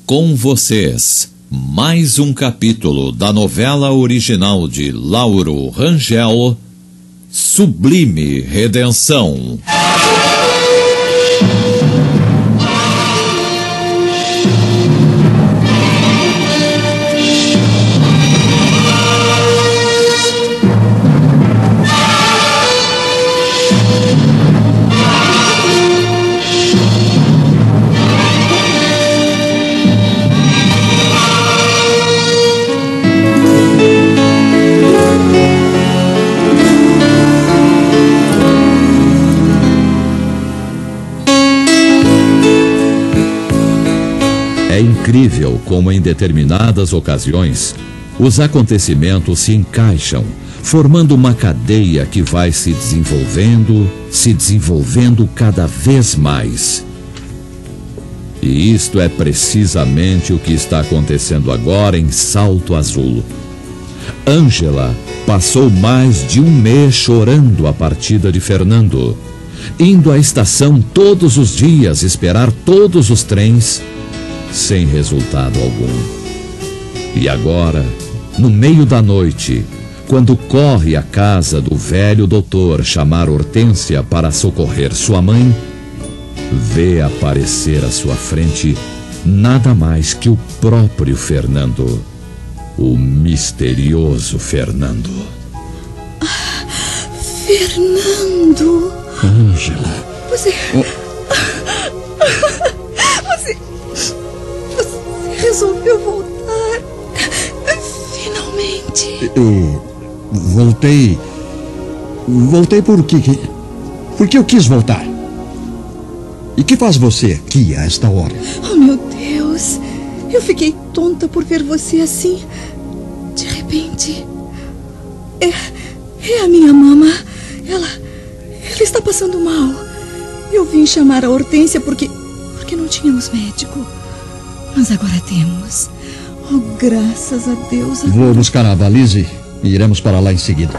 Com vocês, mais um capítulo da novela original de Lauro Rangel, Sublime Redenção. É incrível como em determinadas ocasiões os acontecimentos se encaixam, formando uma cadeia que vai se desenvolvendo cada vez mais. E isto é precisamente o que está acontecendo agora em Salto Azul. Ângela passou mais de um mês chorando a partida de Fernando, indo à estação todos os dias esperar todos os trens, sem resultado algum. E agora, no meio da noite, quando corre à casa do velho doutor chamar Hortência para socorrer sua mãe, vê aparecer à sua frente nada mais que o próprio Fernando, o misterioso Fernando. Fernando! Ângela! Você resolveu voltar. Finalmente. Eu voltei. Voltei porque eu quis voltar. E que faz você aqui a esta hora? Oh, meu Deus. Eu fiquei tonta por ver você assim. De repente. É a minha mama. Ela está passando mal. Eu vim chamar a Hortência porque não tínhamos médico. Mas agora temos. Oh, graças a Deus. Vou buscar a valise e iremos para lá em seguida.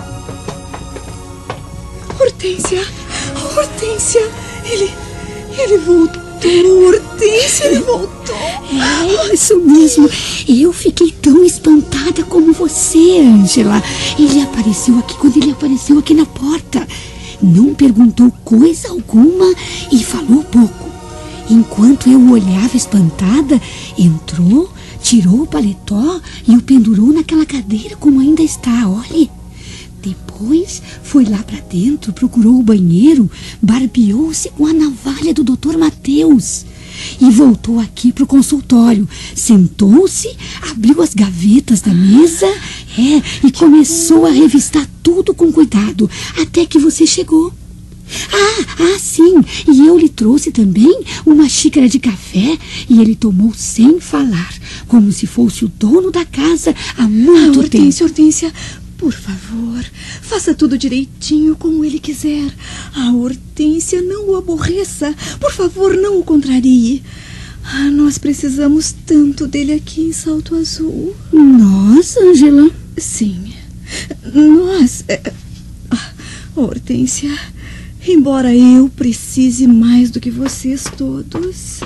Hortência! Hortência! Ele voltou! Hortência, ele voltou! É isso mesmo. Eu fiquei tão espantada como você, Ângela. Quando ele apareceu aqui na porta. Não perguntou coisa alguma e falou pouco. Enquanto eu olhava espantada, entrou, tirou o paletó e o pendurou naquela cadeira como ainda está, olhe. Depois foi lá para dentro, procurou o banheiro, barbeou-se com a navalha do Dr. Mateus e voltou aqui pro consultório. Sentou-se, abriu as gavetas da mesa e começou a revistar tudo com cuidado, até que você chegou. Sim, e eu lhe trouxe também uma xícara de café e ele tomou sem falar, como se fosse o dono da casa há muito tempo. Hortência, por favor, faça tudo direitinho como ele quiser. Hortência, não o aborreça. Por favor, não o contrarie. Nós precisamos tanto dele aqui em Salto Azul. Nós, Ângela? Sim, nós. Hortência, embora eu precise mais do que vocês todos.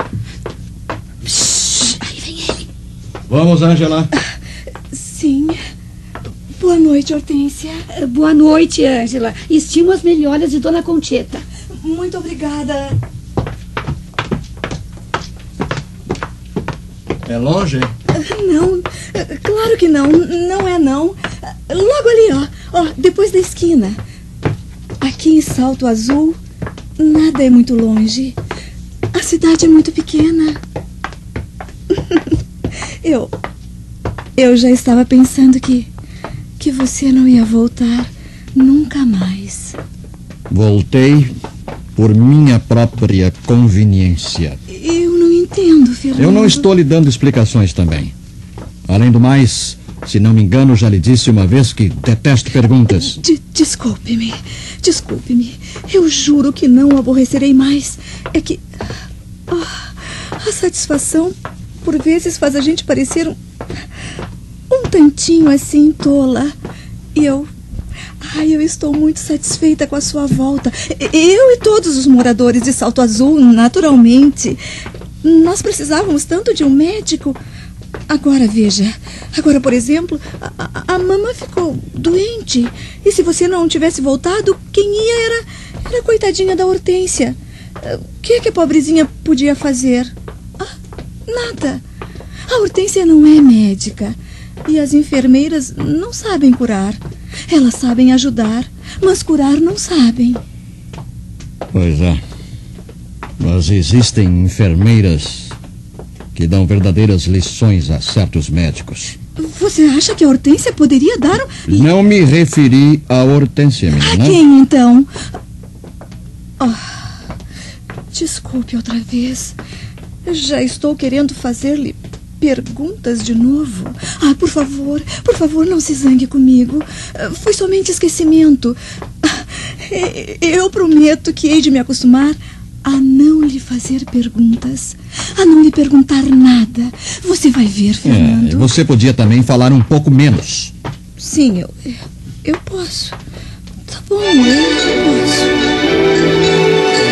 Aí vem ele. Vamos, Ângela. Sim. Boa noite, Hortência. Boa noite, Ângela. Estimo as melhoras de Dona Concheta. Muito obrigada. É longe? Não, claro que não. Não é não. Logo ali, ó, depois da esquina. Aqui em Salto Azul, nada é muito longe. A cidade é muito pequena. Eu já estava pensando que você não ia voltar nunca mais. Voltei por minha própria conveniência. Eu não entendo, Fernando. Eu não estou lhe dando explicações também. Além do mais, se não me engano, já lhe disse uma vez que detesto perguntas. Desculpe-me. Eu juro que não o aborrecerei mais. É que a satisfação, por vezes, faz a gente parecer um tantinho assim tola. E eu estou muito satisfeita com a sua volta. Eu e todos os moradores de Salto Azul, naturalmente. Nós precisávamos tanto de um médico. Agora, veja. Agora, por exemplo, a mamãe ficou doente. E se você não tivesse voltado, quem ia era a coitadinha da Hortência. O que é que a pobrezinha podia fazer? Nada. A Hortência não é médica. E as enfermeiras não sabem curar. Elas sabem ajudar, mas curar não sabem. Pois é. Mas existem enfermeiras que dão verdadeiras lições a certos médicos. Você acha que a Hortência poderia dar Não me referi a Hortência, menina. A quem, então? Desculpe outra vez. Já estou querendo fazer-lhe perguntas de novo. Por favor, não se zangue comigo. Foi somente esquecimento. Eu prometo que hei de me acostumar a não lhe fazer perguntas, a não lhe perguntar nada. Você vai ver, Fernando. Você podia também falar um pouco menos. Sim, eu posso. Tá bom, eu posso.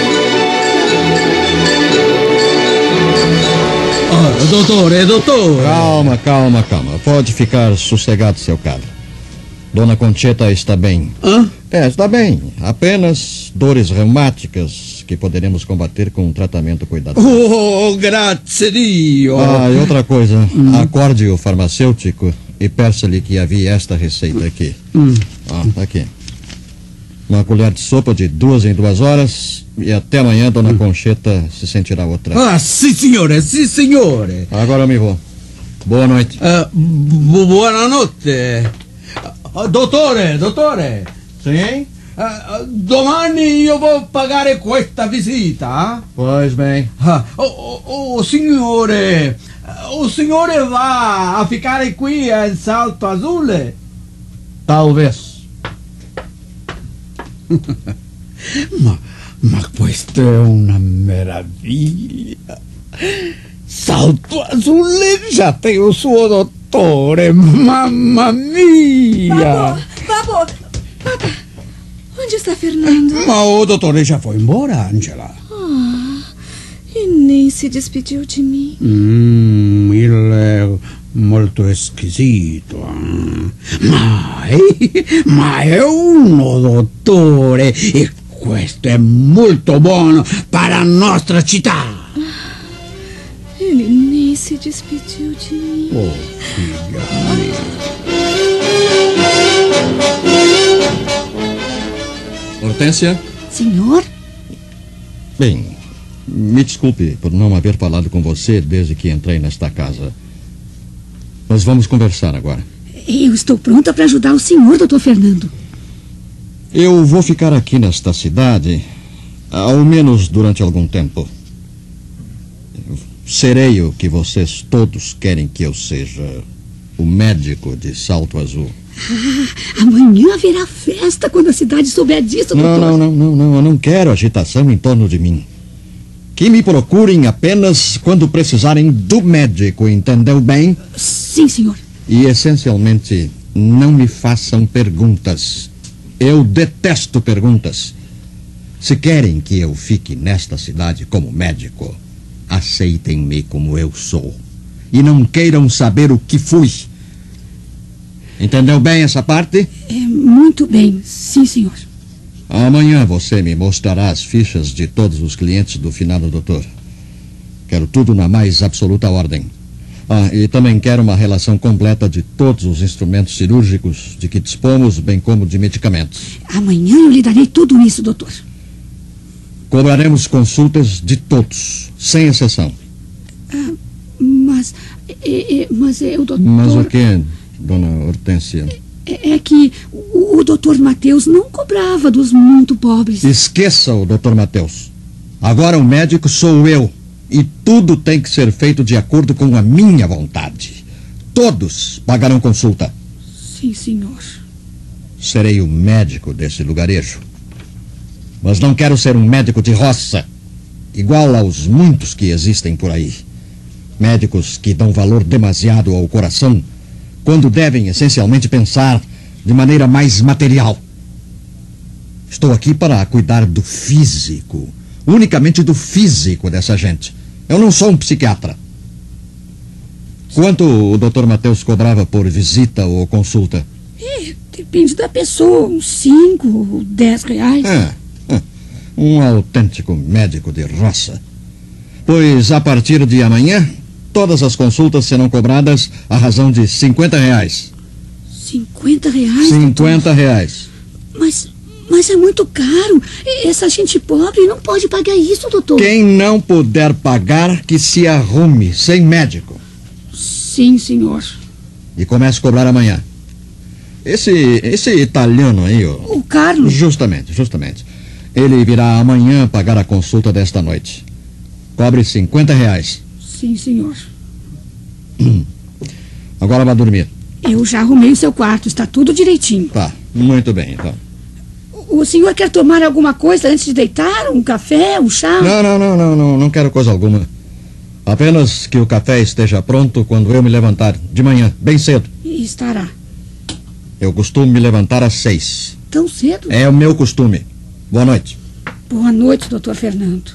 Doutor. Calma. Pode ficar sossegado, seu caro. Dona Concheta está bem. Está bem. Apenas dores reumáticas que poderemos combater com um tratamento cuidadoso. Grazie Dio. E outra coisa. Acorde o farmacêutico e peça-lhe que havia esta receita aqui. Tá aqui. Uma colher de sopa de 2 em 2 horas. E até amanhã, Dona Concheta se sentirá outra. Sì, signore. Agora eu me vou. Boa noite. Buonanotte. Dottore. Sim? Domani io vou pagare questa visita. Pois bem. O signore va a ficare qui in Salto Azul? Talvez. Ma questa è una meraviglia. Salto Azul já tem o suo dottore. Mamma mia! Babbo! Onde está Fernando? Ma o dottore já foi embora, Angela. E nem se despediu de mim. Il è molto squisito. Ma è uno dottore e questo è molto buono para a nostra città. Ele nem se despediu de mim. Filha mia. Hortência? Senhor? Bem, me desculpe por não haver falado com você desde que entrei nesta casa. Nós vamos conversar agora. Eu estou pronta para ajudar o senhor, doutor Fernando. Eu vou ficar aqui nesta cidade, ao menos durante algum tempo. Serei o que vocês todos querem que eu seja, o médico de Salto Azul. Amanhã haverá festa quando a cidade souber disso, doutor. Não, eu não quero agitação em torno de mim. Que me procurem apenas quando precisarem do médico, entendeu bem? Sim, senhor. E, essencialmente, não me façam perguntas. Eu detesto perguntas. Se querem que eu fique nesta cidade como médico, aceitem-me como eu sou. E não queiram saber o que fui. Entendeu bem essa parte? Muito bem, sim, senhor. Amanhã você me mostrará as fichas de todos os clientes do finado doutor. Quero tudo na mais absoluta ordem. E também quero uma relação completa de todos os instrumentos cirúrgicos de que dispomos, bem como de medicamentos. Amanhã eu lhe darei tudo isso, doutor. Cobraremos consultas de todos, sem exceção. Mas o doutor... Mas o que, dona Hortência? É que o doutor Mateus não cobrava dos muito pobres. Esqueça o doutor Mateus. Agora o médico sou eu. E tudo tem que ser feito de acordo com a minha vontade. Todos pagarão consulta. Sim, senhor. Serei o médico desse lugarejo. Mas não quero ser um médico de roça, igual aos muitos que existem por aí. Médicos que dão valor demasiado ao coração, quando devem essencialmente pensar de maneira mais material. Estou aqui para cuidar do físico, unicamente do físico dessa gente. Eu não sou um psiquiatra. Quanto o Dr. Mateus cobrava por visita ou consulta? Depende da pessoa, uns 5 ou 10 reais. Um autêntico médico de roça. Pois a partir de amanhã, todas as consultas serão cobradas à razão de 50 reais. 50 reais? 50 reais. Mas é muito caro. Essa gente pobre não pode pagar isso, doutor. Quem não puder pagar, que se arrume, sem médico. Sim, senhor. E comece a cobrar amanhã. Esse italiano aí, o Carlos. Justamente. Ele virá amanhã pagar a consulta desta noite. Cobre 50 reais. Sim, senhor. Agora vá dormir. Eu já arrumei o seu quarto, está tudo direitinho. Tá, muito bem, então. O senhor quer tomar alguma coisa antes de deitar? Um café, um chá? Não quero coisa alguma. Apenas que o café esteja pronto quando eu me levantar, de manhã, bem cedo. E estará. Eu costumo me levantar às 6. Tão cedo? É o meu costume. Boa noite. Boa noite, doutor Fernando.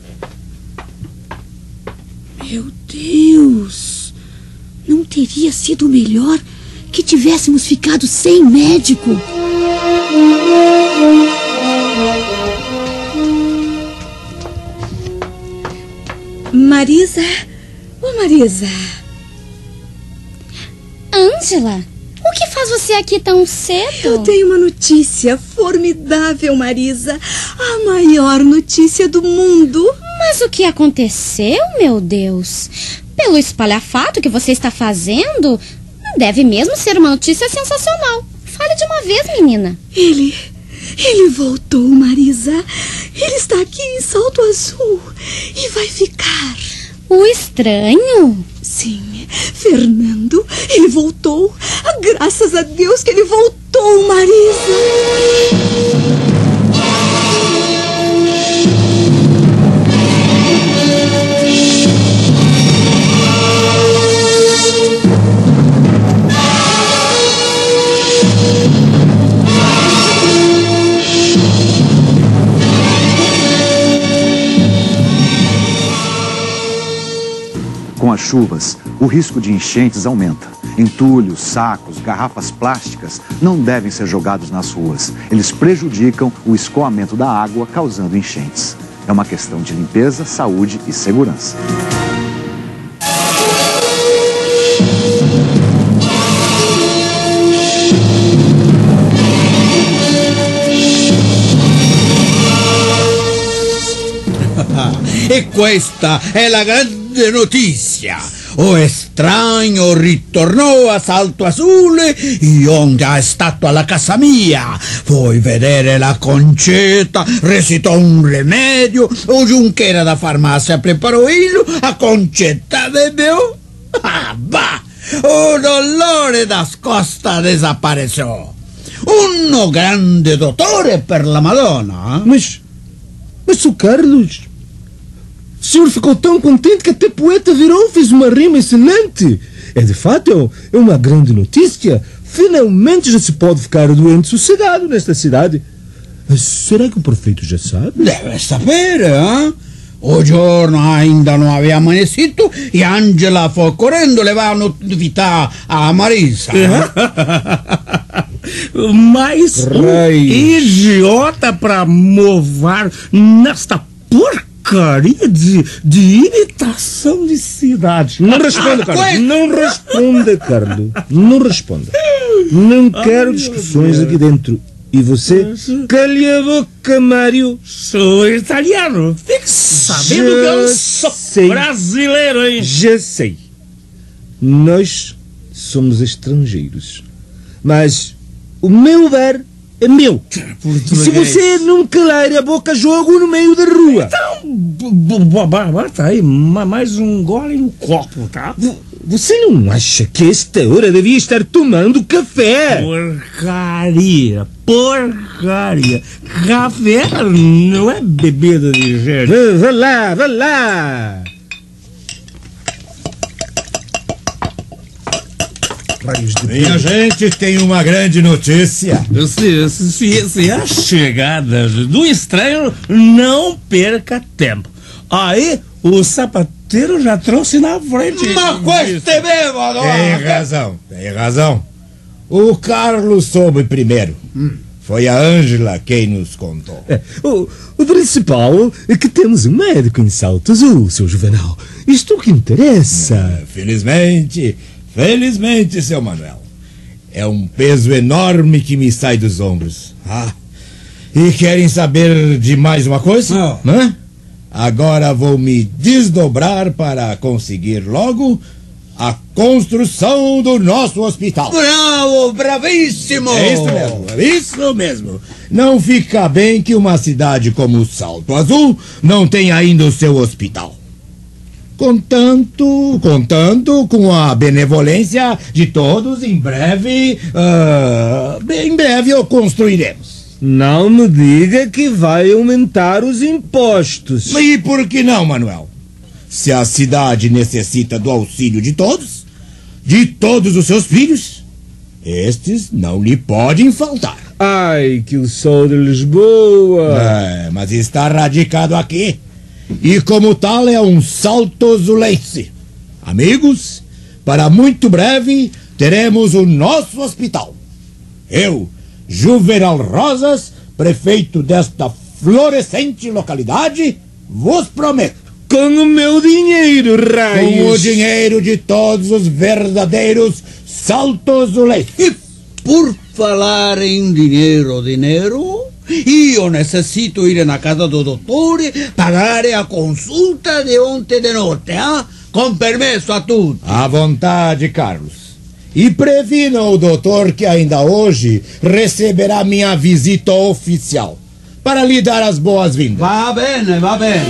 Meu Deus! Não teria sido melhor que tivéssemos ficado sem médico? Marisa? Ô, Marisa. Ângela, o que faz você aqui tão cedo? Eu tenho uma notícia formidável, Marisa. A maior notícia do mundo. Mas o que aconteceu, meu Deus? Pelo espalhafato que você está fazendo, deve mesmo ser uma notícia sensacional. Fale de uma vez, menina. Ele voltou, Marisa. Ele está aqui em Salto Azul e vai ficar. O estranho? Sim, Fernando, ele voltou. Graças a Deus que ele voltou, Marisa. Com as chuvas, o risco de enchentes aumenta. Entulhos, sacos, garrafas plásticas não devem ser jogados nas ruas. Eles prejudicam o escoamento da água, causando enchentes. É uma questão de limpeza, saúde e segurança. E questa è la grande notizia. O estranho ritornò a Salto Azul e onde è stato alla casa mia. Foi vedere la Concetta, recitò un remedio, o Junqueira da farmácia preparou ilho, a Concetta bebeu. Ah, bah! O dolore das costas desapareceu. Un grande dottore per la Madonna. Mas o Carlos... O senhor ficou tão contente que até poeta virou, fez uma rima excelente. É de fato, é uma grande notícia. Finalmente já se pode ficar doente sossegado nesta cidade. Mas será que o prefeito já sabe? Deve sapere, eh? O giorno ainda non aveva amanecido e Angela foi correndo levar a novità a Marisa. Mas idiota para movar nesta porcaria de imitação de cidade. Não responda, Carlos. Não responda, Carlos. Não responda. Não quero discussões aqui dentro. E você? Calhe a boca, Mário. Sou italiano. Fique sabendo que eu sou brasileiro, hein? Já sei. Nós somos estrangeiros. Mas o meu bar é meu. E se você não calar a boca, jogo no meio da rua. Então, tá aí, mais um gole no copo, tá? Você não acha que a esta hora devia estar tomando café? Porcaria. Café não é bebida de gente. Vá lá. Minha gente, tem uma grande notícia. Se a chegada do estranho, não perca tempo. Aí o sapateiro porteiro já trouxe na frente. Mas queste mesmo, Tem razão. O Carlos soube primeiro. Foi a Ângela quem nos contou. O principal é que temos um médico em Salto Azul, seu Juvenal. Isto que interessa. Felizmente, seu Manuel. É um peso enorme que me sai dos ombros. E querem saber de mais uma coisa? Hã? Agora vou me desdobrar para conseguir logo a construção do nosso hospital. Bravo, bravíssimo! É isso mesmo. Não fica bem que uma cidade como Salto Azul não tenha ainda o seu hospital. Contando com a benevolência de todos, em breve o construiremos. Não me diga que vai aumentar os impostos. E por que não, Manuel? Se a cidade necessita do auxílio de todos os seus filhos, estes não lhe podem faltar. Ai, que eu sou de Lisboa. Mas está radicado aqui. E como tal é um salto-azulense. Amigos, para muito breve teremos o nosso hospital. Eu, Juvenal Rosas, prefeito desta florescente localidade, vos prometo. Com o meu dinheiro, raios. Com o dinheiro de todos os verdadeiros salto-azulenses. E por falar em dinheiro, eu necessito ir na casa do doutor pagar a consulta de ontem de noite, com permesso a tudo. À vontade, Carlos. E previna o doutor que ainda hoje receberá minha visita oficial para lhe dar as boas-vindas. Va bene.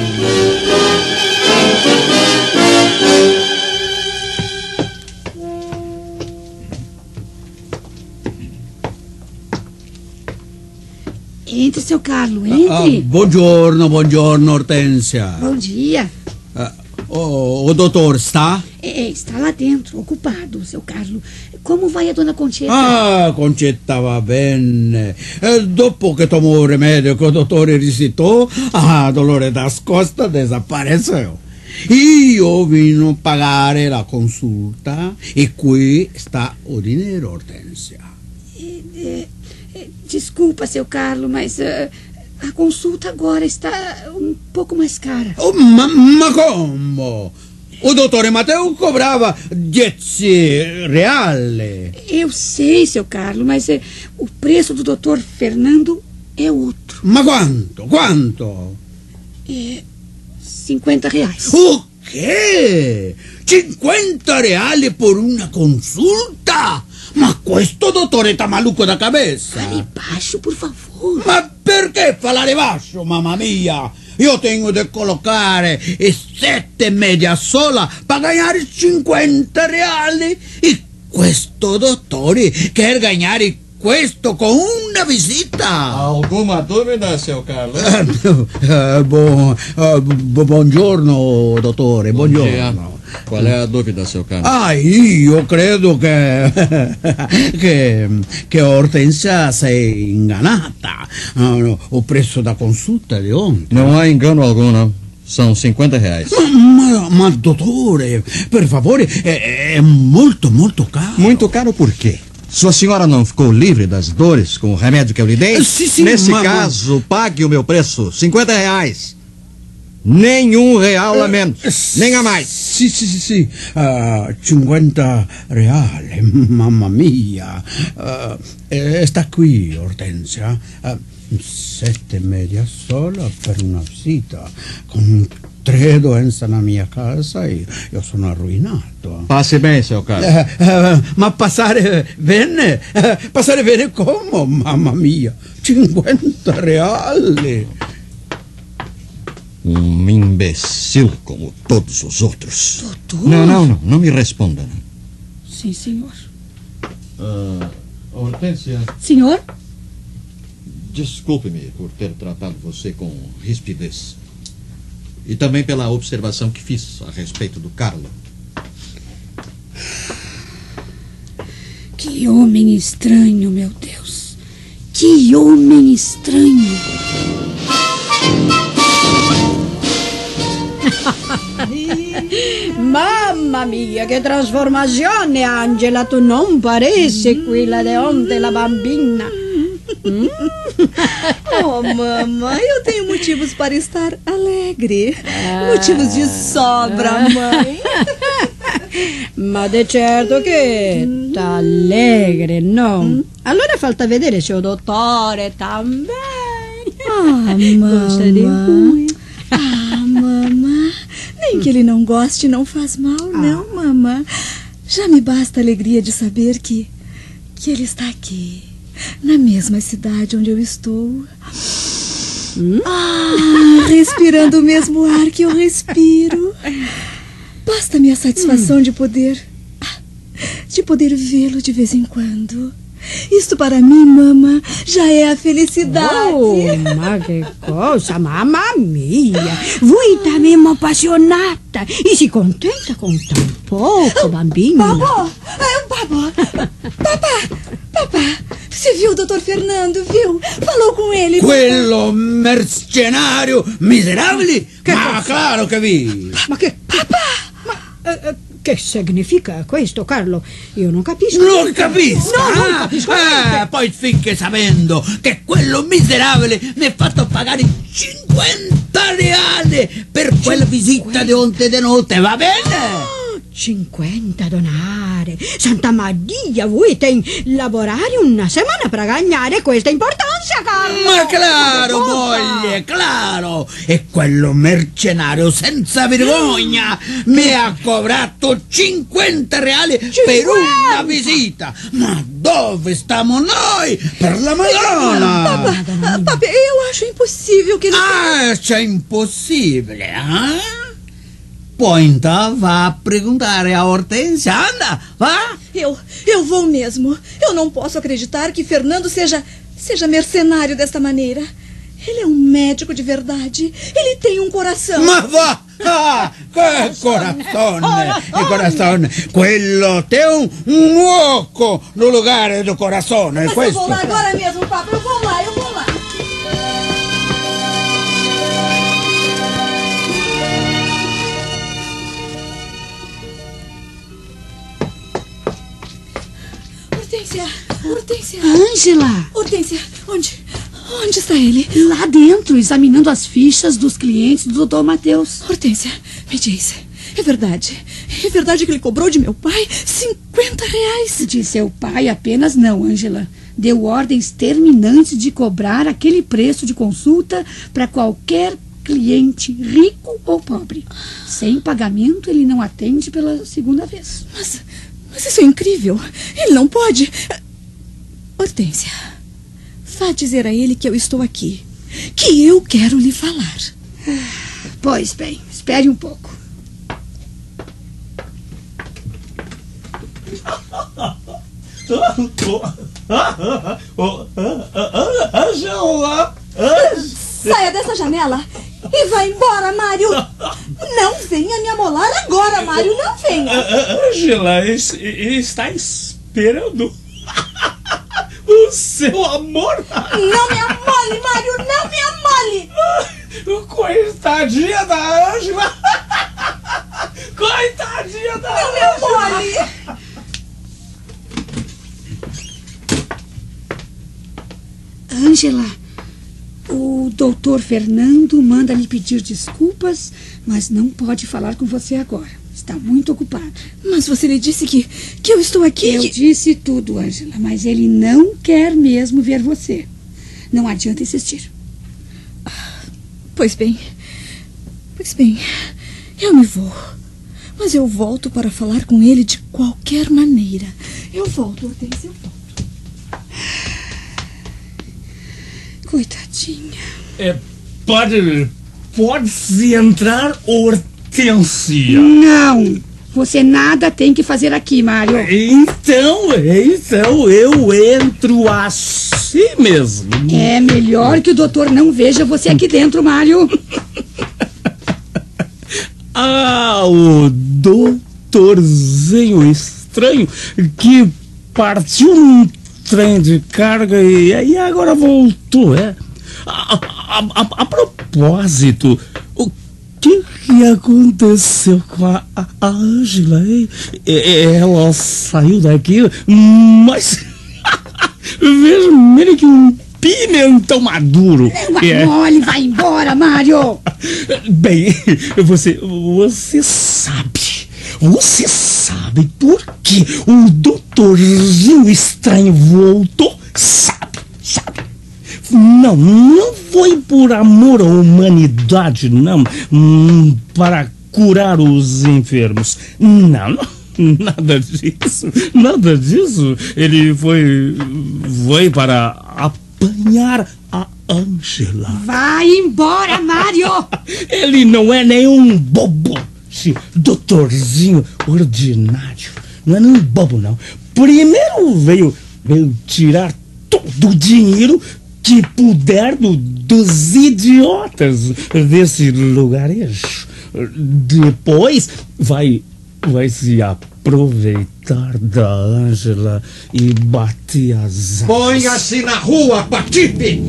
Entre, seu Carlo, entre. Buongiorno, Hortência. Bom dia. O doutor está? Está lá dentro, ocupado, seu Carlo. Como vai a dona Concheta? Concheta va bene. Dopo che tomou o remédio que o doutor recitou, a dolore das costas desapareceu. Io vim pagar a consulta e qui está o dinheiro, Hortência. Desculpa, seu Carlo, mas a consulta agora está um pouco mais cara. Ma como? O doutor Mateu cobrava 10 reais. Eu sei, seu Carlo, mas o preço do doutor Fernando é outro. Ma quanto? 50 reais. O quê? 50 reais por uma consulta? Ma questo dottore tá maluco da cabeça? Fale baixo, por favor. Ma perché falare baixo, mamma mia? Io tenho de colocar 7 media sola para ganhar 50 reais. E questo dottore quer ganhar questo con una visita. Alguma dúvida, seu Carlos? Buongiorno, dottore, buongiorno. Qual é a dúvida, seu Carlos? Io credo che Hortência si è inganata. O preço da consulta de ontem. Não há engano algum, não. São 50 reais. Ma dottore, per favore, é muito caro. Muito caro por quê? Sua senhora não ficou livre das dores com o remédio que eu lhe dei? Sim, Nesse caso, pague o meu preço, 50 reais. Nenhum real a menos, nem a mais. Sim. 50 reais, mamma mia. Está qui, Hortência. 7 media sola per una visita. Con 3 doenze na minha casa e io sono arruinato. Passe bem, seu Carlos. Ma passare bene? Passare bene como, mamma mia? 50 reais. Imbecil como todos os outros. Doutor? Não me responda. Sim, senhor. Hortência. Senhor? Desculpe-me por ter tratado você com rispidez. E também pela observação que fiz a respeito do Carlo. Que homem estranho, meu Deus. Que homem estranho. Mamma mia, che trasformazione, Angela! Tu non pareci quella de ontem, la bambina. Oh, mamãe, eu tenho motivos para estar alegre. Motivos de sobra, mãe. Ma de certo che tá allegre, no? Allora falta vedere se o dottore também. Ah, mamãe. Ah, mamãe. Nem que ele não goste não faz mal, não, mamãe. Já me basta a alegria de saber que ele está aqui, na mesma cidade onde eu estou. Respirando o mesmo ar que eu respiro. Basta-me a satisfação de poder vê-lo de vez em quando. Isto para mim, mamã, já é a felicidade. Oh, ma che cosa, mamma mia! Voi tá mesmo appassionata e se contenta com tão pouco, bambina. Papá, você viu o doutor Fernando, viu? Falou com ele. Quello mercenario miserabile? Ma claro che vi! Ma che... che significa questo, Carlo? Io non capisco. Non capisco! Non capisco niente. Poi finché sapendo che quello miserabile mi ha fatto pagare 50 reali per quella visita di onte di notte, va bene? 50 donare. Santa Maria, voi tem lavorare una settimana per guadagnare questa importanza, Carlo. Ma claro, moglie, claro. E quello mercenario senza vergogna mi ha cobrato 50 reali per una visita. Ma dove stiamo noi? Per la Madonna. Papà, eu acho impossível que ele... Acha impossibile, eh? Pô, então vá perguntar a Hortência, anda, vá. Eu vou mesmo. Eu não posso acreditar que Fernando seja mercenário desta maneira. Ele é um médico de verdade. Ele tem um coração. Ma va! Che coração! Quello tem um uoco no lugar do coração, é questo? Eu vou lá agora mesmo, papai. Eu vou lá. Hortência. Ângela! Hortência, onde está ele? Lá dentro, examinando as fichas dos clientes do Dr. Mateus. Hortência, me diz, é verdade? É verdade que ele cobrou de meu pai 50 reais? De seu pai apenas não, Ângela. Deu ordens terminantes de cobrar aquele preço de consulta para qualquer cliente, rico ou pobre. Sem pagamento, ele não atende pela segunda vez. Mas isso é incrível. Ele não pode... Hortência, vá dizer a ele que eu estou aqui, que eu quero lhe falar. Pois bem, espere um pouco. Angela! Saia dessa janela e vá embora, Mário. Não venha me amolar agora, Mário, não venha. Angela, ele está esperando o seu amor. Não me amole, Mário, não me amole. Coitadinha da Ângela. Coitadinha da Ângela. Não me amole. Ângela, o doutor Fernando manda lhe pedir desculpas, mas não pode falar com você agora. Está muito ocupado. Mas você lhe disse que eu estou aqui... Eu disse tudo, Ângela, mas ele não quer mesmo ver você. Não adianta insistir. Pois bem, eu me vou. Mas eu volto para falar com ele de qualquer maneira. Eu volto, Hortência, eu volto. Coitadinha. Pode-se entrar, Hortência? Não! Você nada tem que fazer aqui, Mário. Então eu entro assim mesmo. É melhor que o doutor não veja você aqui dentro, Mário. O doutorzinho estranho que partiu num trem de carga e agora voltou, é? A propósito, que aconteceu com a Ângela, hein? Ela saiu daqui, mas vermelho que um pimentão maduro. Mole, vai embora, Mário. Bem, você sabe por que o doutorzinho estranho voltou? Sabe. Não foi por amor à humanidade, não, para curar os enfermos. Não, nada disso. Ele foi para apanhar a Ângela. Vai embora, Mário. Ele não é nenhum bobo. Esse doutorzinho ordinário. Não é nenhum bobo, não. Primeiro veio tirar todo o dinheiro que puder dos idiotas desse lugarejo. Depois vai se aproveitar da Ângela e bater as asas. Ponha-se na rua, Patife!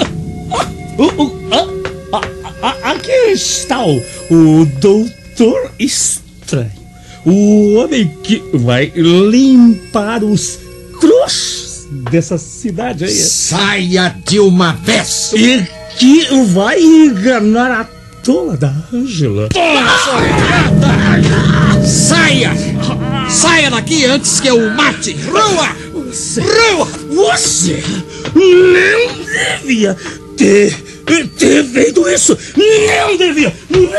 Aqui está o doutor estranho. O homem que vai limpar os trouxas dessa cidade aí. Saia de uma vez! E que vai enganar a tola da Ângela. Saia! Saia daqui antes que eu o mate! Rua! Você não devia ter feito isso! Não devia!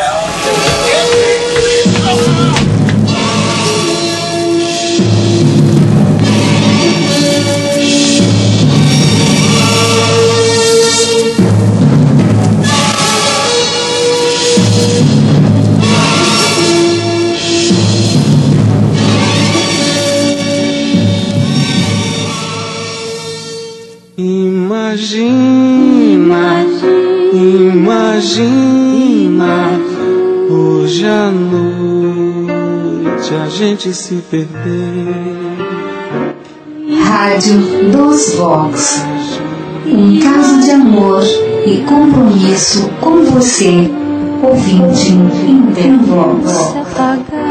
Imagina hoje à noite a gente se perder. Rádio dos Vox. Um caso de amor e compromisso com você, ouvinte em Vox.